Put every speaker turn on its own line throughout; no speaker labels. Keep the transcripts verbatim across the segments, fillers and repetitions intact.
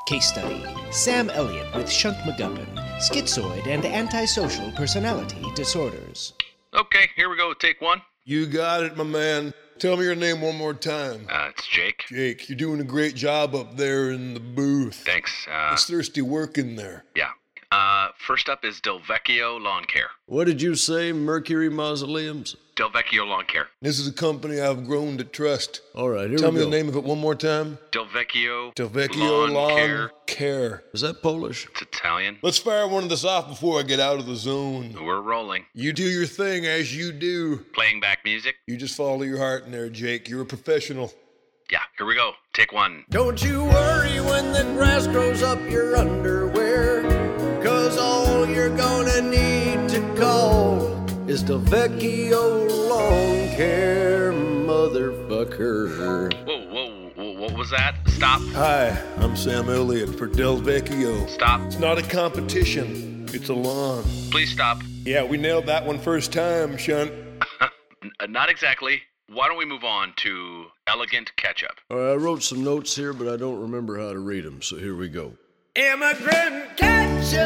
Case study: Sam Elliott with Shunt McGuppin, schizoid and antisocial personality disorders.
Okay, here we go. Take one.
You got it, my man. Tell me your name one more time.
Uh, it's Jake.
Jake, you're doing a great job up there in the booth.
Thanks. Uh,
It's thirsty work in there.
yeah. Uh, first up is Del Vecchio Lawn Care.
What did you say, Mercury Mausoleums?
Del Vecchio Lawn Care.
This is a company I've grown to trust.
All right, here
Tell
we
me
go.
the name of it one more time.
Del Vecchio.
Del Vecchio
Lawn,
Lawn
Care.
Care.
Is that Polish?
It's Italian.
Let's fire one of this off before I get out of the zone.
We're rolling.
You do your thing as you do.
Playing back music.
You just follow your heart in there, Jake. You're a professional.
Yeah, here we go. Take one.
Don't you worry when the grass grows up your underwear, 'cause all you're gonna need to call is the Vecchio Lawn Care, motherfucker.
Whoa, whoa, whoa, what was that? Stop.
Hi, I'm Sam Elliott for Del Vecchio.
Stop.
It's not a competition. It's a lawn.
Please stop.
Yeah, we nailed that one first time, Shunt.
N- uh, not exactly. Why don't we move on to Elegant Ketchup?
All right, I wrote some notes here, but I don't remember how to read them, so here we go.
Immigrant ketchup.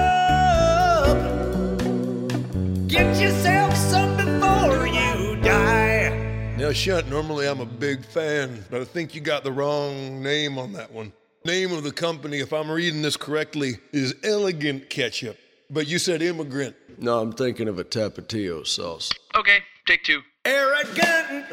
Get yourself some before you die.
Now, Shunt, normally I'm a big fan, but I think you got the wrong name on that one. Name of the company, if I'm reading this correctly, is Elegant Ketchup. But you said immigrant.
No, I'm thinking of a Tapatio sauce.
Okay, take two.
Arrogant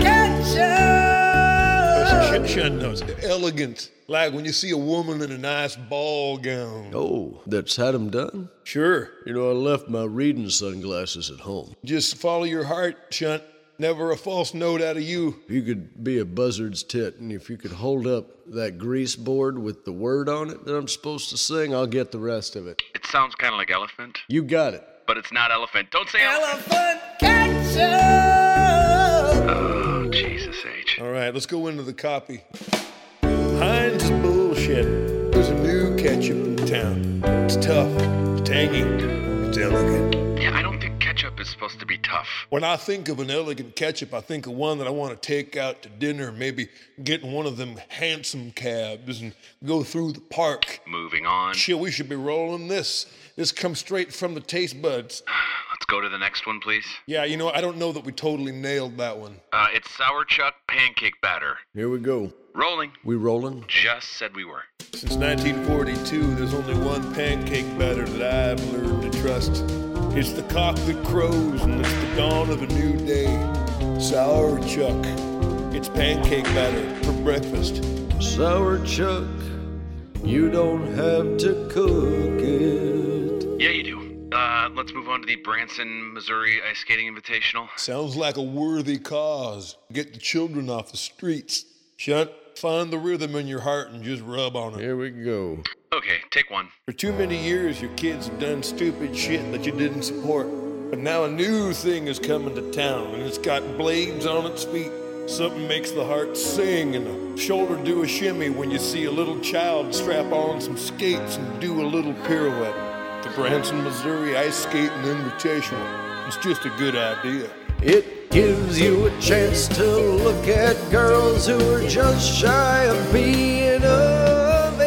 Sh-
ketchup.
Shunt knows. Elegant. Like when you see a woman in a nice ball gown.
Oh, that's had them done?
Sure.
You know, I left my reading sunglasses at home.
Just follow your heart, Shunt. Never a false note out of you.
If you could be a buzzard's tit, and if you could hold up that grease board with the word on it that I'm supposed to sing, I'll get the rest of it.
It sounds kind of like elephant,
You got it.
but it's not elephant. Don't say elephant.
Elephant ketchup.
Oh, Jesus H.
All right, let's go into the copy. Heinz is bullshit. There's a new ketchup in town. It's tough. It's tangy. It's elegant.
Yeah, I don't think ketchup is supposed to be tough.
When I think of an elegant ketchup, I think of one that I want to take out to dinner, maybe get in one of them handsome cabs and go through the park.
Moving on.
Shit, we should be rolling this. This comes straight from the taste buds.
Let's go to the next one, please.
Yeah, you know, I don't know that we totally nailed that one.
Uh, it's Sour Chuck Pancake Batter.
Here we go.
Rolling.
We rolling?
Just said we were.
Since nineteen forty-two, there's only one pancake batter that I've learned to trust. It's the cock that crows, and it's the dawn of a new day. Sour Chuck. It's pancake batter for breakfast.
Sour Chuck, you don't have to cook it.
Yeah, you do. Uh, let's move on to the Branson, Missouri Ice Skating Invitational.
Sounds like a worthy cause. Get the children off the streets. Shunt, find the rhythm in your heart and just rub on it.
Here we go.
Okay, take one.
For too many years, your kids have done stupid shit that you didn't support. But now a new thing is coming to town, and it's got blades on its feet. Something makes the heart sing and the shoulder do a shimmy when you see a little child strap on some skates and do a little pirouette. The Branson, Missouri Ice Skating Invitational. It's just a good idea.
It gives you a chance to look at girls who are just shy of being of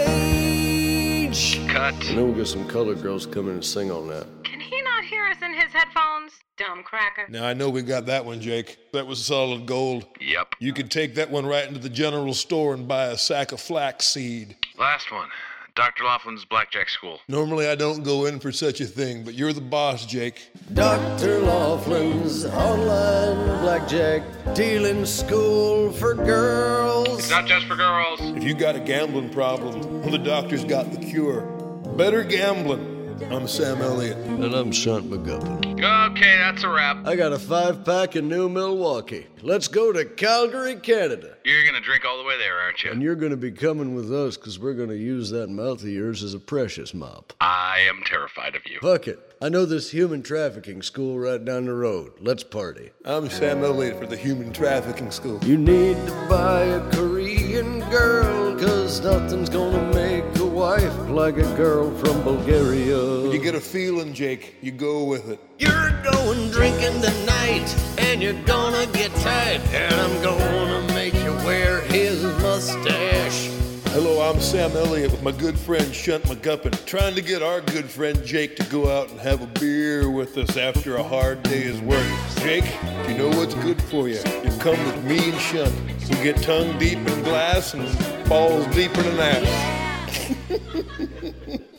age.
Cut.
And then we'll get some colored girls come in and sing on that.
Can he not hear us in his headphones? Dumb cracker.
Now, I know we got that one, Jake. That was solid gold.
Yep.
You could take that one right into the general store and buy a sack of flaxseed.
Last one. Doctor Laughlin's Blackjack School.
Normally, I don't go in for such a thing, but you're the boss, Jake.
Doctor Laughlin's online blackjack dealing school for girls.
It's not just for girls.
If you got a gambling problem, the doctor's got the cure. Better gambling. I'm Sam Elliott.
And I'm Shunt McGuppin.
Okay, that's a wrap.
I got a five-pack in New Milwaukee. Let's go to Calgary, Canada.
You're gonna drink all the way there, aren't you?
And you're going to be coming with us because we're going to use that mouth of yours as a precious mop.
I am terrified of you.
Fuck it. I know this human trafficking school right down the road. Let's party.
I'm Sam Elliott for the Human Trafficking School.
You need to buy a Korean girl, cause nothing's gonna make a wife like a girl from Bulgaria.
You get a feeling, Jake, you go with it.
You're going drinking tonight, and you're gonna get tight, and I'm gonna make you wear his mustache.
Hello, I'm Sam Elliott with my good friend Shunt McGuppin, trying to get our good friend Jake to go out and have a beer with us after a hard day's work. Jake, you know what's good for you. You come with me and Shunt. We get tongue deep in glass and balls deep in an ass.